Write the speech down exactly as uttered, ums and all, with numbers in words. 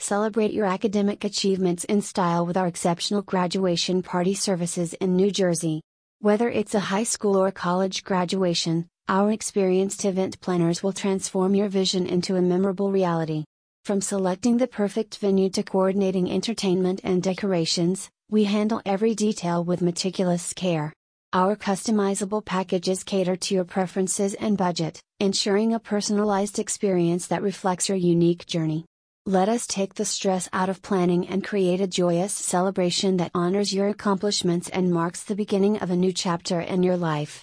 Celebrate your academic achievements in style with our exceptional graduation party services in New Jersey. Whether it's a high school or college graduation, our experienced event planners will transform your vision into a memorable reality. From selecting the perfect venue to coordinating entertainment and decorations, we handle every detail with meticulous care. Our customizable packages cater to your preferences and budget, ensuring a personalized experience that reflects your unique journey. Let us take the stress out of planning and create a joyous celebration that honors your accomplishments and marks the beginning of a new chapter in your life.